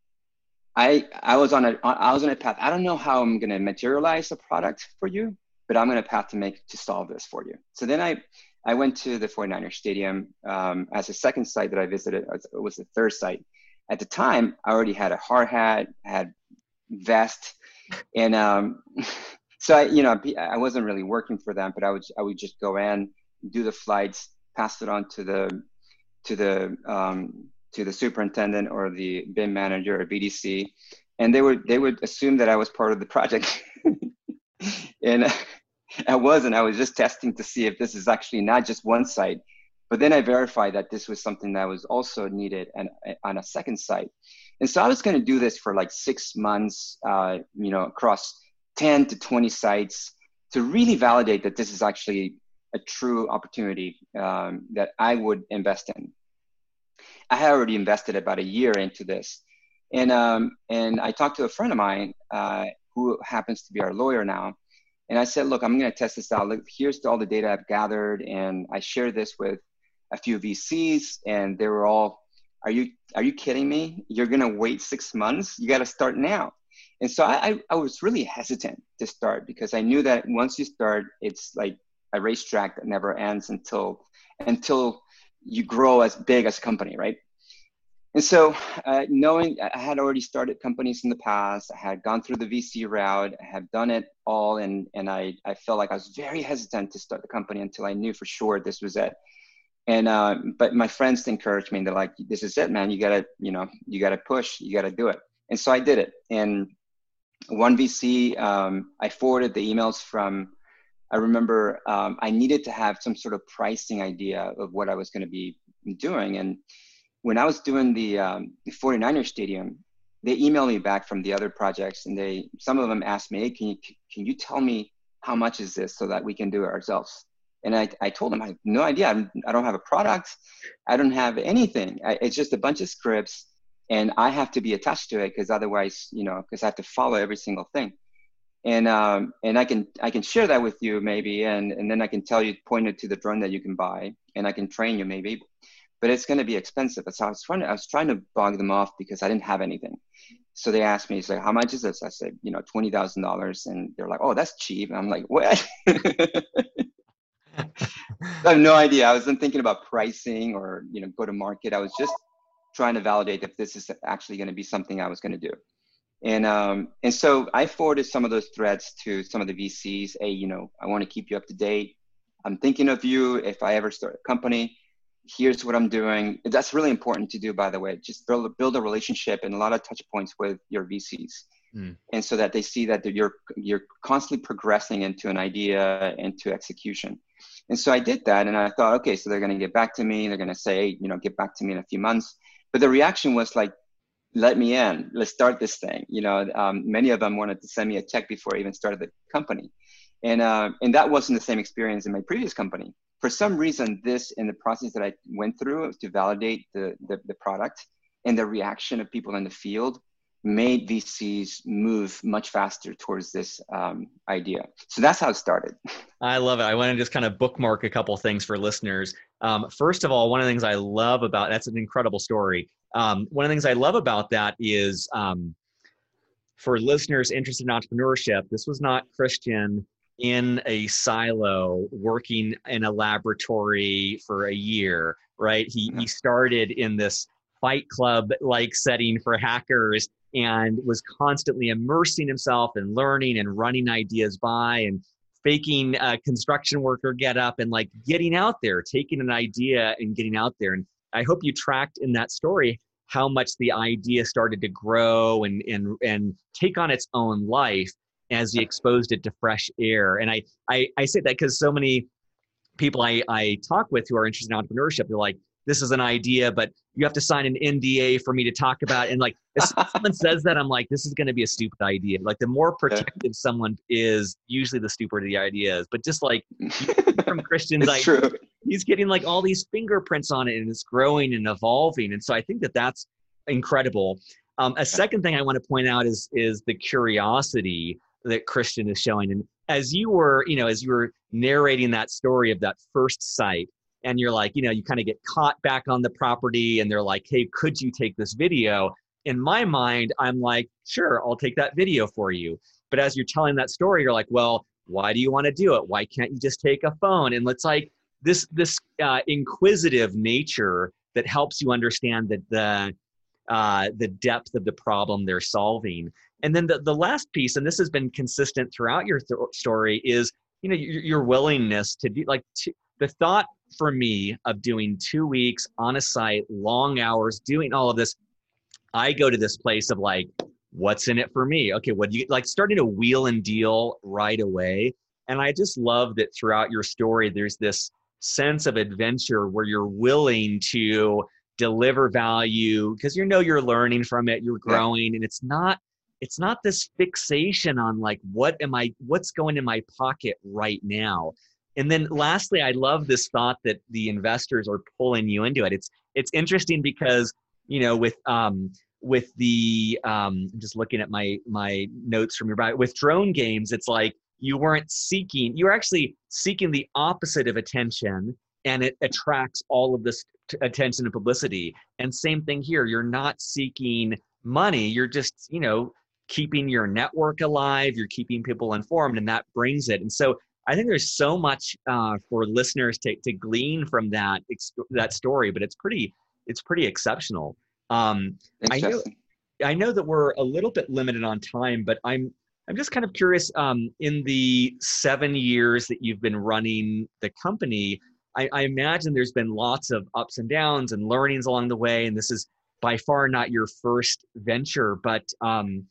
I I was on a I was on a path. I don't know how I'm going to materialize a product for you, but I'm on a path to make to solve this for you. So then I I went to the forty-niners Stadium um, as a second site that I visited. It was the third site. At the time, I already had a hard hat, had vest, and um, so I, you know, I wasn't really working for them, but I would I would just go in, do the flights, pass it on to the to the um, to the superintendent or the B I M manager or B D C, and they would they would assume that I was part of the project, and I wasn't. I was just testing to see if this is actually not just one site, but then I verified that this was something that was also needed and on a second site, and so I was going to do this for like six months, uh, you know, across ten to twenty sites to really validate that this is actually a true opportunity um, that I would invest in. I had already invested about a year into this. And, um, and I talked to a friend of mine uh, who happens to be our lawyer now. And I said, "Look, I'm going to test this out. Look, here's all the data I've gathered." And I shared this with a few V Cs, and they were all, are you, are you kidding me? You're going to wait six months? You got to start now. And so I, I was really hesitant to start because I knew that once you start, it's like a racetrack that never ends until until you grow as big as a company, right? And so uh, knowing I had already started companies in the past, I had gone through the V C route, I had done it all, and and I, I felt like I was very hesitant to start the company until I knew for sure this was it. And uh, but my friends encouraged me, and they're like, "This is it, man. You gotta, you know, you gotta push, you gotta do it." And so I did it. And one V C, um, I forwarded the emails from, I remember um, I needed to have some sort of pricing idea of what I was going to be doing. And when I was doing the, um, the forty-niners Stadium, they emailed me back from the other projects, and they, some of them asked me, "Hey, can you, can you tell me how much is this so that we can do it ourselves?" And I, I told him, I have no idea. I'm, I don't have a product. I don't have anything. I, it's just a bunch of scripts, and I have to be attached to it because otherwise, you know, because I have to follow every single thing. And um, and I can I can share that with you maybe, and and then I can tell you, point it to the drone that you can buy, and I can train you maybe, but it's going to be expensive. So I was trying to I was trying to bog them off because I didn't have anything. So they asked me, it's like, how much is this? I said, you know, twenty thousand dollars, and they're like, oh, that's cheap. And I'm like, what? I have no idea. I wasn't thinking about pricing or, you know, go to market. I was just trying to validate if this is actually going to be something I was going to do. And um, and so I forwarded some of those threads to some of the V Cs. Hey, you know, I want to keep you up to date. I'm thinking of you if I ever start a company. Here's what I'm doing. That's really important to do, by the way. Just build build a relationship and a lot of touch points with your V Cs, mm. and so that they see that you're you're constantly progressing into an idea, into execution. And so I did that, and I thought, okay, so they're going to get back to me. They're going to say, hey, you know, get back to me in a few months. But the reaction was like, let me in. Let's start this thing. You know, um, many of them wanted to send me a check before I even started the company. And uh, and that wasn't the same experience in my previous company. For some reason, this in the process that I went through to validate the, the, the product and the reaction of people in the field made V Cs move much faster towards this um, idea. So that's how it started. I love it. I want to just kind of bookmark a couple things for listeners. Um, first of all, one of the things I love about, that's an incredible story. Um, one of the things I love about that is um, for listeners interested in entrepreneurship, this was not Christian in a silo working in a laboratory for a year, right? He, he started in this Fight Club-like setting for hackers and was constantly immersing himself and learning and running ideas by and faking a construction worker get up and like getting out there, taking an idea and getting out there. And I hope you tracked in that story how much the idea started to grow and and and take on its own life as he exposed it to fresh air. And I I, I say that because so many people I, I talk with who are interested in entrepreneurship, they're like, this is an idea, but you have to sign an N D A for me to talk about. And like, if someone says that, I'm like, this is going to be a stupid idea. Like the more protective yeah. someone is, usually the stupider the idea is. But just like from Christian's, like, true. he's getting like all these fingerprints on it and it's growing and evolving. And so I think that that's incredible. Um, a second thing I want to point out is, is the curiosity that Christian is showing. And as you were, you know, as you were narrating that story of that first site, and you're like, you know, you kind of get caught back on the property and they're like, hey, could you take this video? In my mind, I'm like, sure, I'll take that video for you. But as you're telling that story, you're like, well, why do you want to do it? Why can't you just take a phone? And it's like this, this uh, inquisitive nature that helps you understand that the, uh, the depth of the problem they're solving. And then the, the last piece, and this has been consistent throughout your th- story, is, you know, your, your willingness to do, like, to, the thought for me of doing two weeks on a site, long hours, doing all of this, I go to this place of like, what's in it for me? Okay, what do you, like starting to wheel and deal right away. And I just love that throughout your story, there's this sense of adventure where you're willing to deliver value because you know you're learning from it, you're growing, and it's not, it's not this fixation on like, what am I, what's going in my pocket right now? And then lastly, I love this thought that the investors are pulling you into it. It's it's interesting because, you know, with um with the um I'm just looking at my my notes from your bio, with drone games, it's like you weren't seeking, you were actually seeking the opposite of attention, and it attracts all of this t- attention and publicity. And same thing here, you're not seeking money, you're just, you know, keeping your network alive, you're keeping people informed, and that brings it. And so I think there's so much uh, for listeners to, to glean from that that story, but it's pretty it's pretty exceptional. Um, I know I know that we're a little bit limited on time, but I'm I'm just kind of curious. Um, in the seven years that you've been running the company, I, I imagine there's been lots of ups and downs and learnings along the way, and this is by far not your first venture. But um,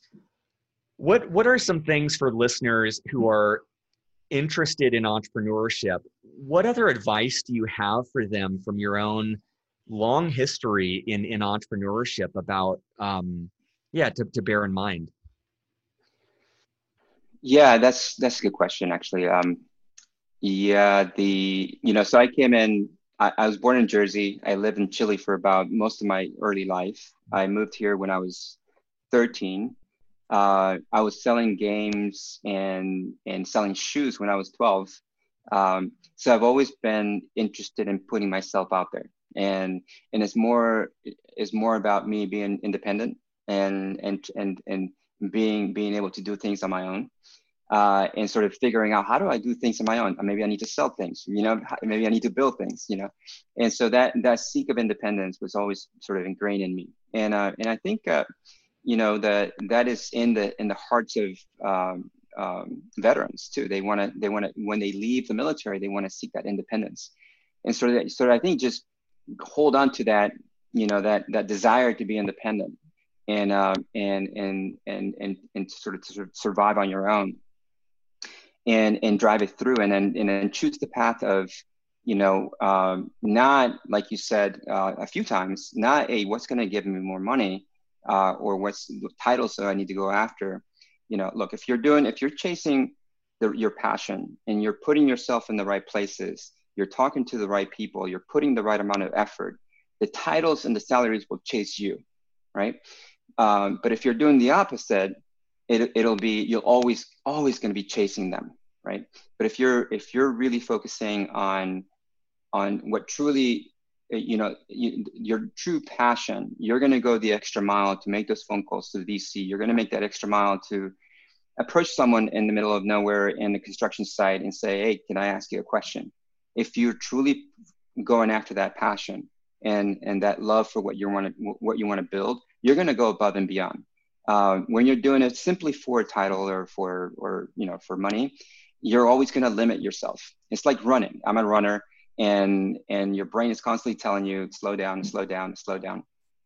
what what are some things for listeners who are interested in entrepreneurship? What other advice do you have for them from your own long history in, in entrepreneurship about, um, yeah, to, to bear in mind? Yeah, that's, that's a good question, actually. Um, Yeah, the you know, so I came in. I, I was born in Jersey. I lived in Chile for about most of my early life. I moved here when I was thirteen. Uh, I was selling games and and selling shoes when I was twelve. Um, so I've always been interested in putting myself out there, and and it's more it's more about me being independent and and and and being being able to do things on my own, uh, and sort of figuring out how do I do things on my own. Maybe I need to sell things, you know, maybe I need to build things, you know. And so that that seek of independence was always sort of ingrained in me. And uh, and I think uh, you know that that is in the in the hearts of um, um, veterans too. They want to they want to when they leave the military, they want to seek that independence. And sort of sort of I think just hold on to that, you know, that that desire to be independent and uh, and and and and and sort of to sort of survive on your own and and drive it through, and then and then choose the path of, you know, um, not like you said uh, a few times, not a what's going to give me more money, uh, or what's the titles that I need to go after. You know, look, if you're doing if you're chasing the, your passion and you're putting yourself in the right places, you're talking to the right people, you're putting the right amount of effort, the titles and the salaries will chase you, right? Um, but if you're doing the opposite, it, it'll be you'll always always going to be chasing them, right? But if you're if you're really focusing on on what truly, you know, you, your true passion, you're going to go the extra mile to make those phone calls to the V C. You're going to make that extra mile to approach someone in the middle of nowhere in the construction site and say, hey, can I ask you a question? If you're truly going after that passion and and that love for what you want to what you want to build, you're going to go above and beyond. Uh, when you're doing it simply for a title or for or you know for money, you're always going to limit yourself. It's like running. I'm a runner, and and your brain is constantly telling you slow down, slow down, slow down.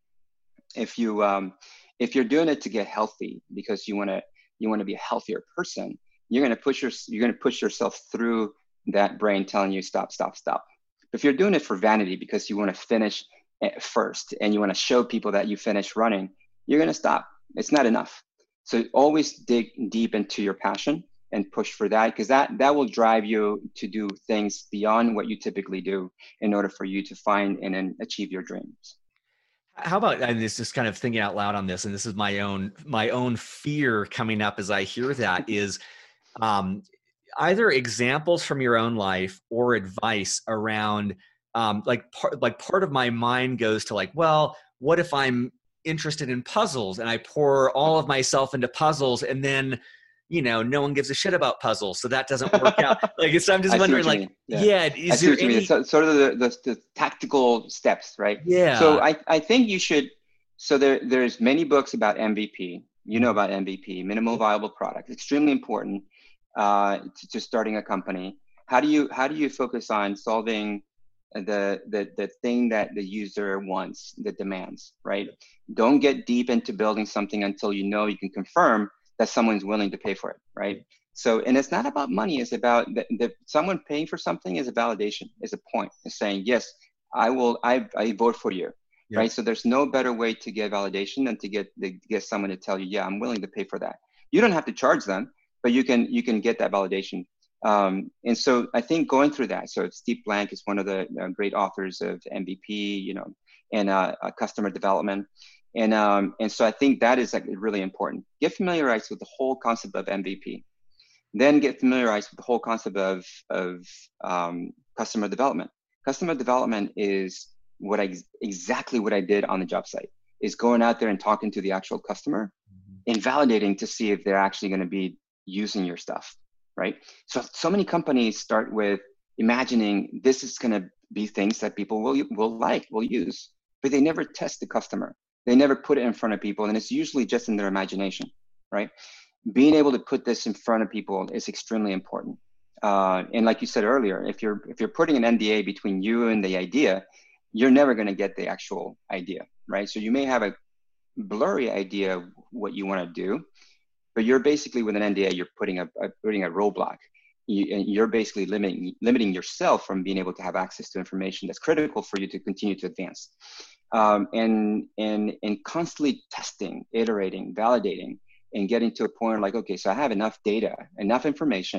If you um, if you're doing it to get healthy because you want to you want to be a healthier person, you're going to push your you're going to push yourself through that brain telling you stop, stop, stop. If you're doing it for vanity because you want to finish first and you want to show people that you finished running, you're going to stop. It's not enough. So always dig deep into your passion and push for that, because that that will drive you to do things beyond what you typically do in order for you to find and, and achieve your dreams. How about, and this just kind of thinking out loud on this, and this is my own my own fear coming up as I hear that is um, either examples from your own life or advice around um, like part like part of my mind goes to like, well, what if I'm interested in puzzles and I pour all of myself into puzzles and then you know no one gives a shit about puzzles, so that doesn't work out. Like, so I'm just I see wondering, what you like, mean. Yeah. yeah, I is see there what you mean. any? So, sort of the, the, the tactical steps, right? So Yeah. I, I think you should, so there, there's many books about M V P. You know about M V P, minimal viable product. Extremely important uh, to, to starting a company. How do you, how do you focus on solving the, the, the thing that the user wants, the demands, right? Don't get deep into building something until you know you can confirm that someone's willing to pay for it, right? So, and it's not about money. It's about the, the someone paying for something is a validation, is a point. It's saying, yes, I will, I, I vote for you, Yep. right? So there's no better way to get validation than to get the, get someone to tell you, yeah, I'm willing to pay for that. You don't have to charge them, but you can, you can get that validation. Um, and so I think going through that, so Steve Blank is one of the uh, great authors of M V P, you know, and uh, uh, customer development. And, um, and so I think that is like really important. Get familiarized with the whole concept of M V P. Then get familiarized with the whole concept of, of um, customer development. Customer development is what I, exactly what I did on the job site, is going out there and talking to the actual customer and validating to see if they're actually going to be using your stuff, right? So, so many companies start with imagining this is going to be things that people will, will like, will use, but they never test the customer. They never put it in front of people, and it's usually just in their imagination, right? Being able to put this in front of people is extremely important. Uh, and like you said earlier, if you're if you're putting an N D A between you and the idea, you're never going to get the actual idea, right? So you may have a blurry idea of what you want to do, but you're basically with an N D A, you're putting a, a putting a roadblock. You, and you're basically limiting limiting yourself from being able to have access to information that's critical for you to continue to advance. Um, and and and constantly testing, iterating, validating, and getting to a point like, okay, so I have enough data, enough information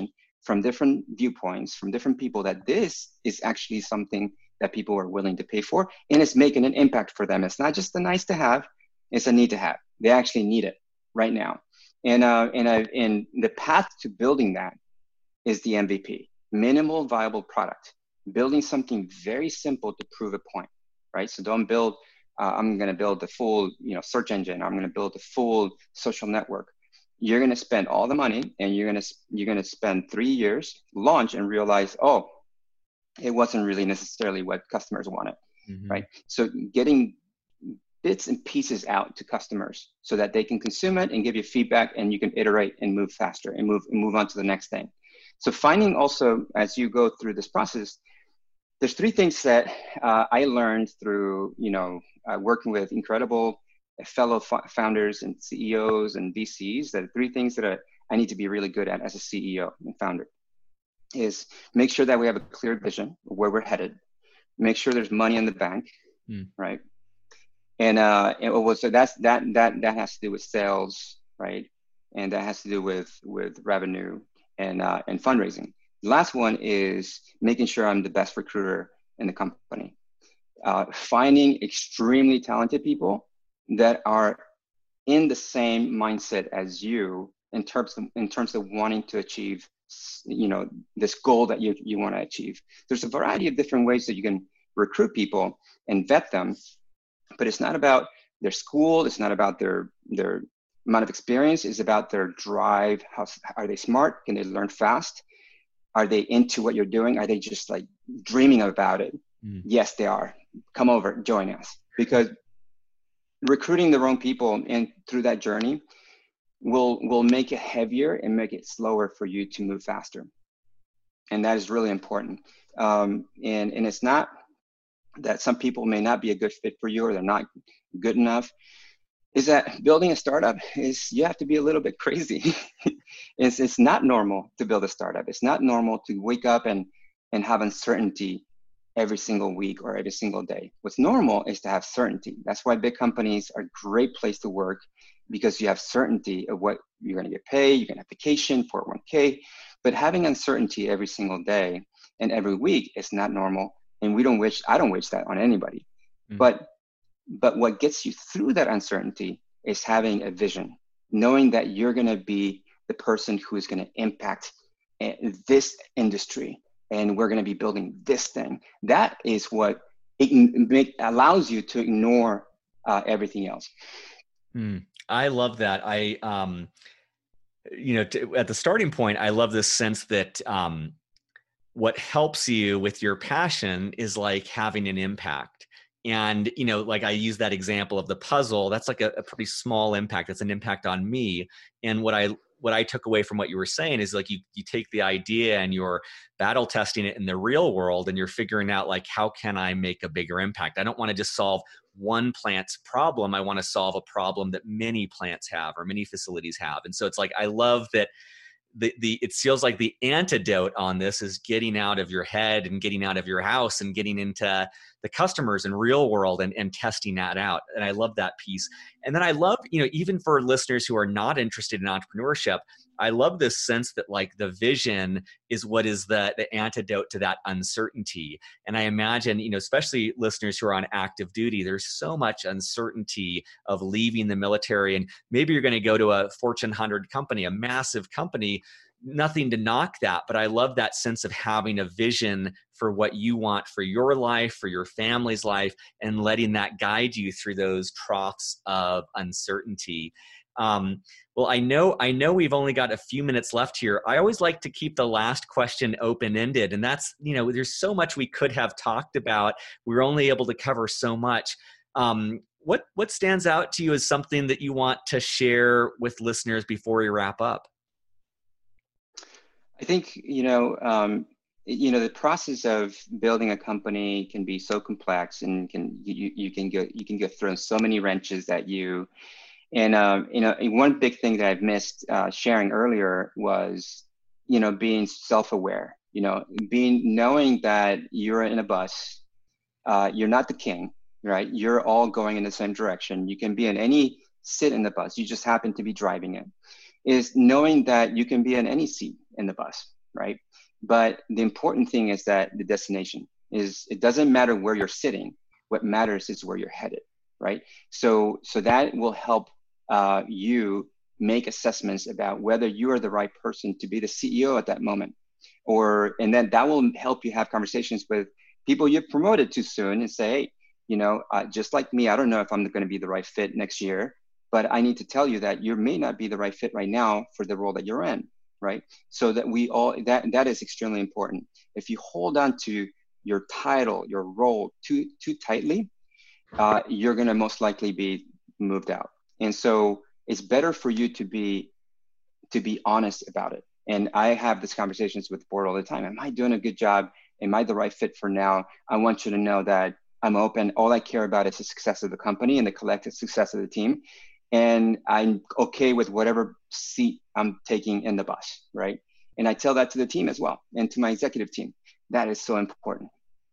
from different viewpoints, from different people, that this is actually something that people are willing to pay for, and it's making an impact for them. It's not just a nice to have, it's a need to have. They actually need it right now. And, uh, and, uh, and the path to building that is the M V P, minimal viable product, building something very simple to prove a point, right? So don't build, uh, I'm going to build the full, you know, search engine. I'm going to build a full social network. You're going to spend all the money, and you're going to, you're going to spend three years, launch, and realize, oh, it wasn't really necessarily what customers wanted, mm-hmm. right? So getting bits and pieces out to customers so that they can consume it and give you feedback, and you can iterate and move faster and move, and move on to the next thing. So finding also, as you go through this process, there's three things that uh, I learned through, you know, uh, working with incredible fellow f- founders and C E Os and V Cs. That are three things that I, I need to be really good at as a C E O and founder, is make sure that we have a clear vision of where we're headed, make sure there's money in the bank, mm. right? And uh, and well, so that's that that that has to do with sales, right? And that has to do with with revenue and uh, and fundraising. The last one is making sure I'm the best recruiter in the company. Uh, finding extremely talented people that are in the same mindset as you in terms of, in terms of wanting to achieve, you know, this goal that you, you want to achieve. There's a variety of different ways that you can recruit people and vet them, but it's not about their school. It's not about their, their amount of experience. It's about their drive. How, are they smart? Can they learn fast? Are they into what you're doing? Are they just like dreaming about it? Mm. Yes, they are. Come over, join us. Because recruiting the wrong people and through that journey will will make it heavier and make it slower for you to move faster. And that is really important. Um, and, and it's not that some people may not be a good fit for you or they're not good enough. Is that building a startup is, you have to be a little bit crazy. it's, it's not normal to build a startup. It's not normal to wake up and, and have uncertainty every single week or every single day. What's normal is to have certainty. That's why big companies are a great place to work, because you have certainty of what you're going to get paid, you can have vacation, four oh one k, but having uncertainty every single day and every week is not normal. And we don't wish, I don't wish that on anybody. Mm-hmm. But But what gets you through that uncertainty is having a vision, knowing that you're going to be the person who is going to impact this industry, and we're going to be building this thing. That is what it make, allows you to ignore uh, everything else. Mm, I love that. I, um, you know, to, at the starting point, I love this sense that um, what helps you with your passion is like having an impact. And, you know, like I use that example of the puzzle, that's like a, a pretty small impact. It's an impact on me. And what I what I took away from what you were saying is like you you take the idea and you're battle testing it in the real world, and you're figuring out like, how can I make a bigger impact? I don't want to just solve one plant's problem. I want to solve a problem that many plants have or many facilities have. And so it's like, I love that The, the it feels like the antidote on this is getting out of your head and getting out of your house and getting into the customers and real world and, and testing that out. And I love that piece. And then I love, you know, even for listeners who are not interested in entrepreneurship, I love this sense that like the vision is what is the, the antidote to that uncertainty. And I imagine, you know, especially listeners who are on active duty, there's so much uncertainty of leaving the military. And maybe you're going to go to a Fortune one hundred company, a massive company. Nothing to knock that, but I love that sense of having a vision for what you want for your life, for your family's life, and letting that guide you through those troughs of uncertainty. Um, well, I know, I know we've only got a few minutes left here. I always like to keep the last question open-ended, and that's, you know, there's so much we could have talked about. We're only able to cover so much. Um, what, what stands out to you as something that you want to share with listeners before we wrap up? I think, you know, um, you know, the process of building a company can be so complex, and can you, you can go you can get thrown so many wrenches at you. And um, you know, one big thing that I've missed uh, sharing earlier was, you know, being self-aware. You know, being knowing that you're in a bus, uh, you're not the king, right? You're all going in the same direction. You can be in any sit in the bus. You just happen to be driving it. Is knowing that you can be in any seat in the bus, right? But the important thing is that the destination is, it doesn't matter where you're sitting. What matters is where you're headed, right? So, so that will help uh, you make assessments about whether you are the right person to be the C E O at that moment. Or, and then that will help you have conversations with people you've promoted too soon and say, hey, you know, uh, just like me, I don't know if I'm going to be the right fit next year, but I need to tell you that you may not be the right fit right now for the role that you're in, right? So that we all, that that is extremely important. If you hold on to your title, your role too too tightly, uh, you're going to most likely be moved out. And so it's better for you to be to be honest about it. And I have these conversations with the board all the time. Am I doing a good job? Am I the right fit for now? I want you to know that I'm open. All I care about is the success of the company and the collective success of the team. And I'm okay with whatever seat I'm taking in the bus, right? And I tell that to the team as well, and to my executive team. That is so important.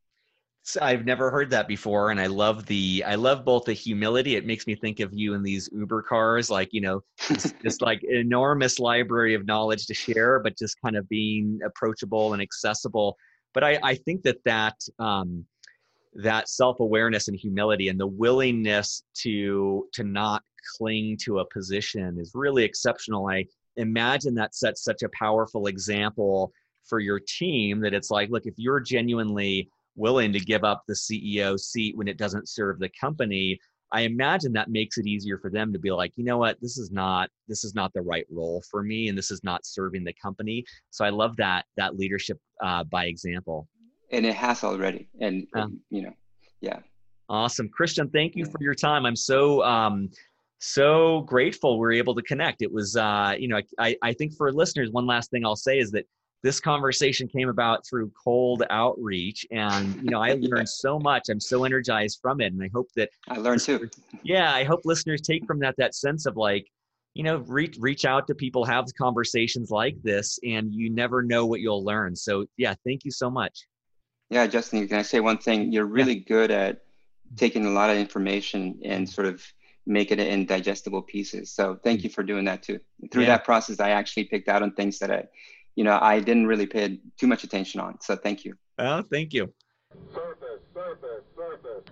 So I've never heard that before, and I love the I love both the humility. It makes me think of you in these Uber cars, like, you know, just, just like enormous library of knowledge to share, but just kind of being approachable and accessible. But I, I think that that um, that self-awareness and humility and the willingness to to not cling to a position is really exceptional. I imagine that sets such a powerful example for your team, that it's like, look, if you're genuinely willing to give up the C E O seat when it doesn't serve the company, I imagine that makes it easier for them to be like, you know what, this is not this is not the right role for me, and this is not serving the company. So I love that that leadership uh, by example. And it has already, and yeah. you know, yeah. Awesome, Christian. Thank you for your time. I'm so um, so grateful we were able to connect. It was, uh, you know, I I think for listeners, one last thing I'll say is that this conversation came about through cold outreach, and, you know, I learned yeah. so much. I'm so energized from it. And I hope that I learned too. Yeah. I hope listeners take from that, that sense of like, you know, reach, reach out to people, have conversations like this, and you never know what you'll learn. So yeah, thank you so much. Yeah. Justin, can I say one thing? You're really yeah. good at taking a lot of information and sort of making it in digestible pieces. So thank you for doing that too. Through yeah. that process, I actually picked out on things that I, you know, I didn't really pay too much attention on. So thank you. Oh, thank you. Surface, surface, surface.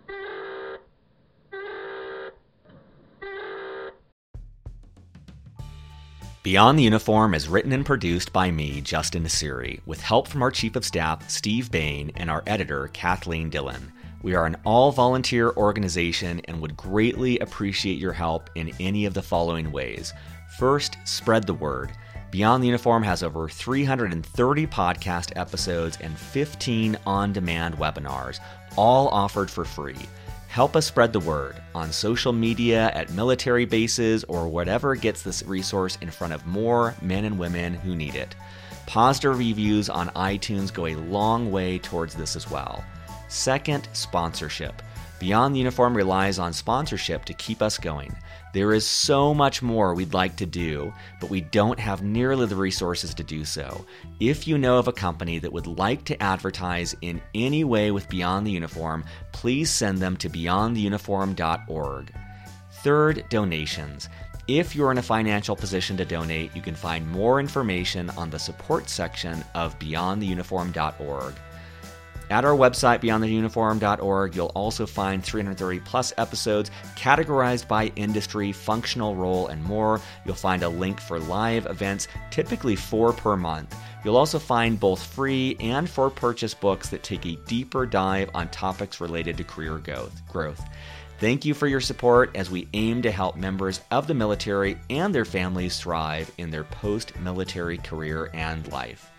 Beyond the Uniform is written and produced by me, Justin Nassiri, with help from our Chief of Staff, Steve Bain, and our editor, Kathleen Dillon. We are an all-volunteer organization and would greatly appreciate your help in any of the following ways. First, spread the word. Beyond the Uniform has over three hundred thirty podcast episodes and fifteen on-demand webinars, all offered for free. Help us spread the word on social media, at military bases, or whatever gets this resource in front of more men and women who need it. Positive reviews on iTunes go a long way towards this as well. Second, sponsorship. Beyond the Uniform relies on sponsorship to keep us going. There is so much more we'd like to do, but we don't have nearly the resources to do so. If you know of a company that would like to advertise in any way with Beyond the Uniform, please send them to beyond the uniform dot org. Third, donations. If you're in a financial position to donate, you can find more information on the support section of beyond the uniform dot org. At our website, beyond the uniform dot org, you'll also find three hundred thirty plus episodes categorized by industry, functional role, and more. You'll find a link for live events, typically four per month. You'll also find both free and for purchase books that take a deeper dive on topics related to career growth. Thank you for your support as we aim to help members of the military and their families thrive in their post-military career and life.